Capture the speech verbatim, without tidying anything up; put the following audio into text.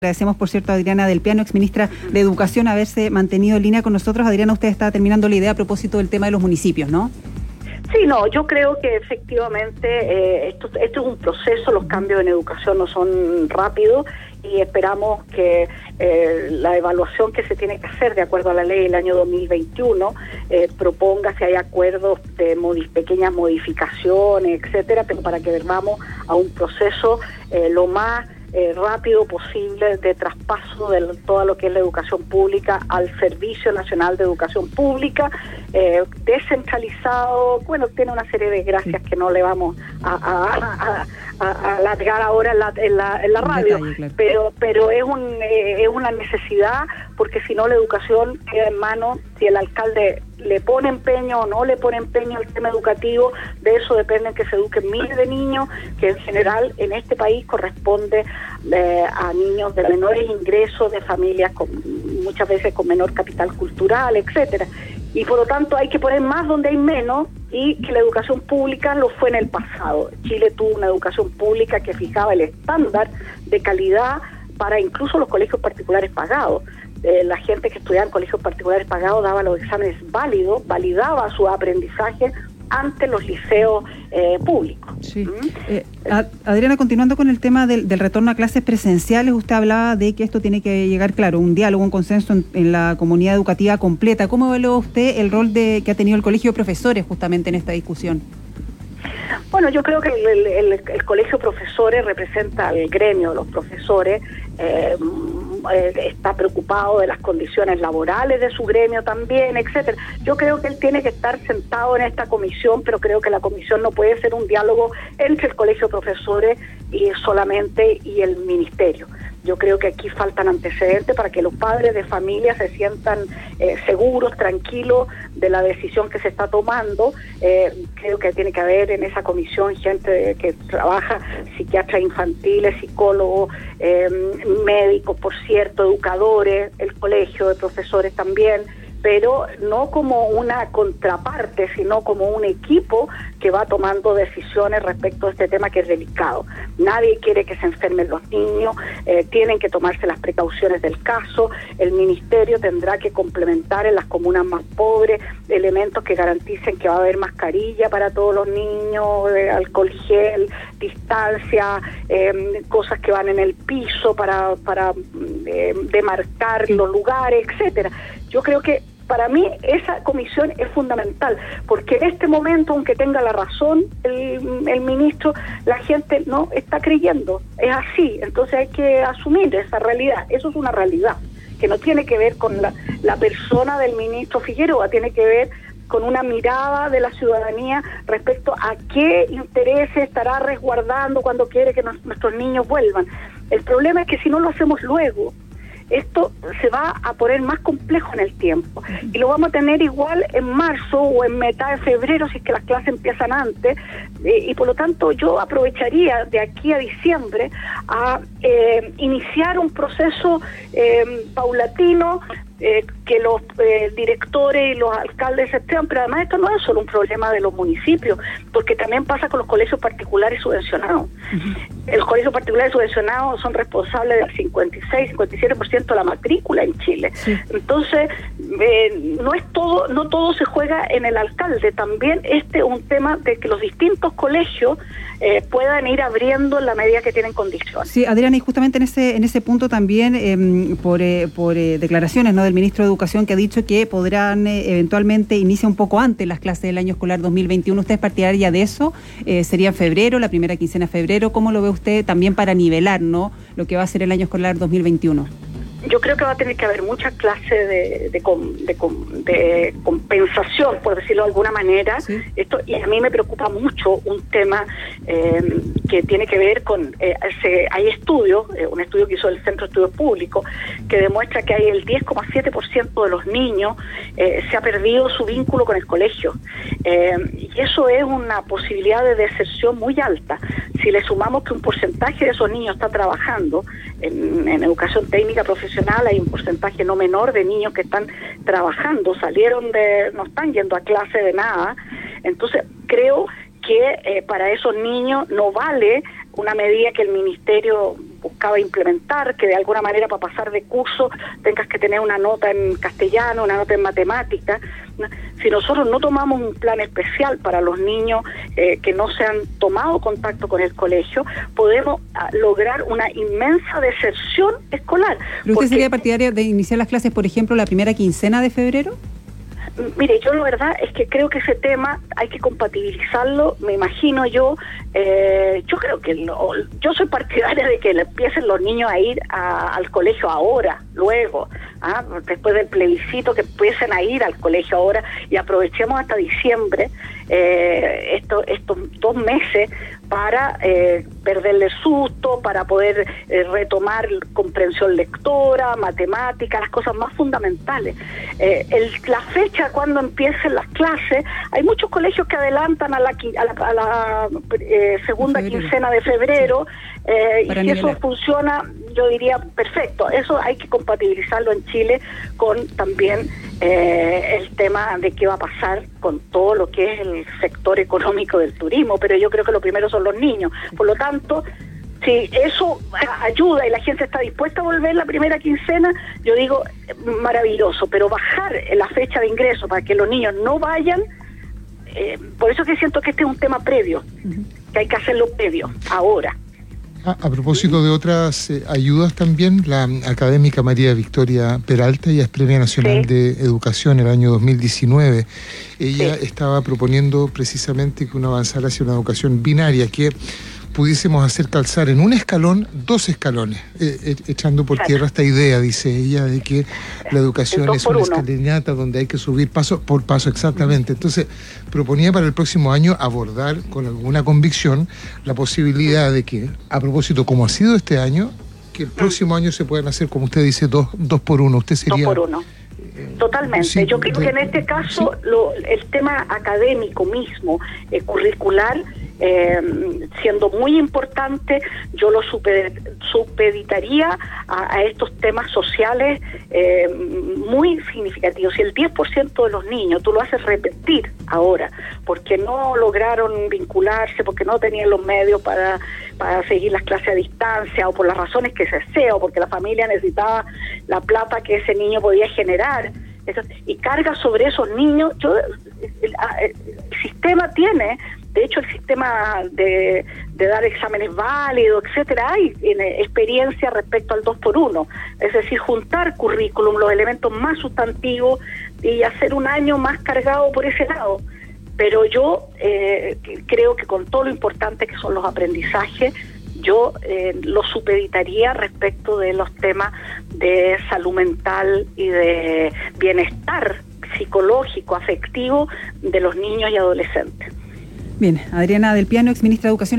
Agradecemos, por cierto, a Adriana del Piano, exministra de Educación, haberse mantenido en línea con nosotros. Adriana, usted está terminando la idea a propósito del tema de los municipios, ¿no? Sí, no, yo creo que efectivamente eh, esto, esto es un proceso, los cambios en educación no son rápidos y esperamos que eh, la evaluación que se tiene que hacer de acuerdo a la ley del año dos mil veintiuno eh, proponga si hay acuerdos de modi- pequeñas modificaciones, etcétera, pero para que vamos a un proceso eh, lo más Eh, rápido posible de traspaso de todo lo que es la educación pública al Servicio Nacional de Educación Pública, eh, descentralizado. Bueno, tiene una serie de gracias que no le vamos a, a, a, a, a alargar ahora en la, en la, en la radio, detalle, claro. pero pero es, un, eh, es una necesidad, porque si no la educación queda en manos, si el alcalde le pone empeño o no le pone empeño al tema educativo, de eso depende que se eduquen miles de niños, que en general en este país corresponde eh, a niños de menores ingresos, de familias con muchas veces con menor capital cultural, etcétera. Y por lo tanto hay que poner más donde hay menos, y que la educación pública lo fue en el pasado. Chile tuvo una educación pública que fijaba el estándar de calidad para incluso los colegios particulares pagados. Eh, la gente que estudiaba en colegios particulares pagados daba los exámenes válidos, validaba su aprendizaje ante los liceos eh, públicos. Sí. ¿Mm? Eh, Adriana, continuando con el tema del, del retorno a clases presenciales, usted hablaba de que esto tiene que llegar, claro, un diálogo, un consenso en, en la comunidad educativa completa. ¿Cómo evalúa usted el rol de que ha tenido el Colegio de Profesores justamente en esta discusión? Bueno, yo creo que el, el, el Colegio de Profesores representa al gremio de los profesores, eh, está preocupado de las condiciones laborales de su gremio también, etcétera. Yo creo que él tiene que estar sentado en esta comisión, pero creo que la comisión no puede ser un diálogo entre el Colegio de Profesores y solamente y el ministerio. Yo creo que aquí faltan antecedentes para que los padres de familia se sientan eh, seguros, tranquilos de la decisión que se está tomando. Eh, creo que tiene que haber en esa comisión gente que trabaja, psiquiatras infantiles, psicólogos, eh, médicos, por cierto, educadores, el colegio de profesores también, pero no como una contraparte, sino como un equipo que va tomando decisiones respecto a este tema que es delicado. Nadie quiere que se enfermen los niños, eh, tienen que tomarse las precauciones del caso. El ministerio tendrá que complementar en las comunas más pobres elementos que garanticen que va a haber mascarilla para todos los niños, eh, alcohol gel, distancia, eh, cosas que van en el piso para, para eh, demarcar los lugares, etcétera. Yo creo que para mí esa comisión es fundamental, porque en este momento, aunque tenga la razón el, el ministro, la gente no está creyendo, es así, entonces hay que asumir esa realidad. Eso es una realidad que no tiene que ver con la, la persona del ministro Figueroa, tiene que ver con una mirada de la ciudadanía respecto a qué intereses estará resguardando cuando quiere que nos, nuestros niños vuelvan. El problema es que si no lo hacemos luego, esto se va a poner más complejo en el tiempo y lo vamos a tener igual en marzo o en mitad de febrero si es que las clases empiezan antes, eh, y por lo tanto yo aprovecharía de aquí a diciembre a eh, iniciar un proceso eh, paulatino, eh, que los eh, directores y los alcaldes se estén, pero además esto no es solo un problema de los municipios, porque también pasa con los colegios particulares subvencionados. Uh-huh. Los colegios particulares subvencionados son responsables del cincuenta y seis, cincuenta y siete por ciento de la matrícula en Chile. Sí. Entonces, eh, no es todo, no todo se juega en el alcalde, también este es un tema de que los distintos colegios eh, puedan ir abriendo en la medida que tienen condiciones. Sí, Adriana, y justamente en ese en ese punto también, eh, por, eh, por eh, declaraciones, ¿no?, del ministro de Educación, que ha dicho que podrán eh, eventualmente iniciar un poco antes las clases del año escolar dos mil veintiuno. ¿Usted es partidaria de eso? Eh, ¿Sería en febrero, la primera quincena de febrero? ¿Cómo lo ve usted también para nivelar, ¿no?, lo que va a ser el año escolar dos mil veintiuno? Yo creo que va a tener que haber muchas clases de, de, de, de compensación, por decirlo de alguna manera. Sí. Esto, y a mí me preocupa mucho un tema eh, que tiene que ver con, eh, se, hay estudios, eh, un estudio que hizo el Centro de Estudios Públicos, que demuestra que hay el diez coma siete por ciento de los niños eh, se ha perdido su vínculo con el colegio. Eh, y eso es una posibilidad de deserción muy alta. Si le sumamos que un porcentaje de esos niños está trabajando en, en educación técnica profesional, hay un porcentaje no menor de niños que están trabajando, salieron de, no están yendo a clase de nada. Entonces creo que eh, para esos niños no vale una medida que el ministerio buscaba implementar, que de alguna manera para pasar de curso tengas que tener una nota en castellano, una nota en matemáticas. Si nosotros no tomamos un plan especial para los niños eh, que no se han tomado contacto con el colegio, podemos a, lograr una inmensa deserción escolar. ¿Pero usted sería partidario de iniciar las clases, por ejemplo, la primera quincena de febrero? Mire, yo la verdad es que creo que ese tema hay que compatibilizarlo, me imagino yo, eh, yo creo que lo, yo soy partidaria de que le empiecen los niños a ir a, al colegio ahora, luego, ¿ah? Después del plebiscito, que empiecen a ir al colegio ahora y aprovechemos hasta diciembre eh, esto, estos dos meses para eh, perderle susto, para poder eh, retomar comprensión lectora, matemática, las cosas más fundamentales. Eh, el, la fecha cuando empiecen las clases, hay muchos colegios que adelantan a la, a la, a la eh, segunda quincena de febrero, eh, y si eso funciona, yo diría perfecto. Eso hay que compatibilizarlo en Chile con también eh, el tema de qué va a pasar con todo lo que es el sector económico del turismo, pero yo creo que lo primero son los niños. Por lo tanto, si eso ayuda y la gente está dispuesta a volver la primera quincena, yo digo maravilloso, pero bajar la fecha de ingreso para que los niños no vayan, eh, por eso que siento que este es un tema previo, uh-huh. que hay que hacerlo previo, ahora. A, a propósito de otras eh, ayudas también, la académica María Victoria Peralta, ella es Premio Nacional sí. de Educación el año dos mil diecinueve. Ella sí. estaba proponiendo precisamente que uno avanzara hacia una educación binaria, que pudiésemos hacer calzar en un escalón dos escalones, eh, eh, echando por tierra esta idea, dice ella, de que la educación es una escalinata donde hay que subir paso por paso, exactamente. Entonces, proponía para el próximo año abordar con alguna convicción la posibilidad de que, a propósito, como ha sido este año, que el próximo año se puedan hacer, como usted dice, dos, dos por uno. Usted sería... Dos por uno. Totalmente. Sí, yo creo que en este caso ¿sí? lo, el tema académico mismo, eh, curricular, eh, siendo muy importante, yo lo super, supeditaría a, a estos temas sociales eh, muy significativos. Si el diez por ciento de los niños tú lo haces repetir ahora, porque no lograron vincularse, porque no tenían los medios para, para seguir las clases a distancia, o por las razones que se sea, o porque la familia necesitaba la plata que ese niño podía generar, y carga sobre esos niños. Yo, el, el, el sistema tiene, de hecho el sistema de, de dar exámenes válidos, etcétera, hay tiene experiencia respecto al dos por uno, es decir, juntar currículum, los elementos más sustantivos, y hacer un año más cargado por ese lado. Pero yo eh, creo que con todo lo importante que son los aprendizajes, yo eh, lo supeditaría respecto de los temas de salud mental y de bienestar psicológico, afectivo de los niños y adolescentes. Bien, Adriana del Piano, exministra de Educación.